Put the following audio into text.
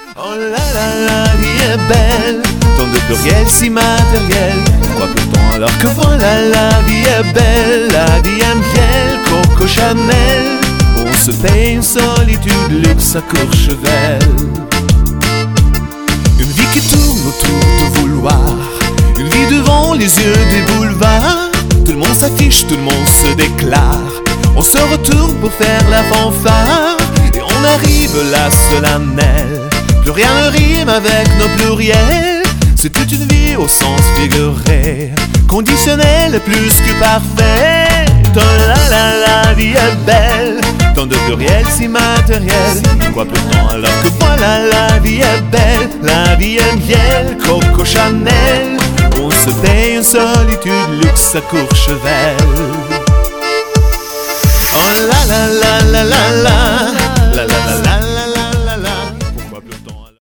Oh là là, la vie est belle, tant de pluriel si matériel. Quoi peut-on alors que voilà, la vie est belle. La vie est miel, Coco Chanel. On se paye une solitude, luxe à Courchevel. Une vie qui tourne autour de vouloir, une vie devant les yeux des boulevards. Tout le monde s'affiche, tout le monde se déclare. On se retourne pour faire la fanfare, et on arrive là solennel. Plus rien ne rime avec nos pluriels. C'est toute une vie au sens figuré, conditionnel plus que parfait. Oh là là, la vie est belle, tant de pluriel si matériel. Quoi peut-on alors que voilà, la vie est belle. La vie est miel, Coco Chanel. On se paye une solitude, luxe à Courchevel. Oh là là la la la la.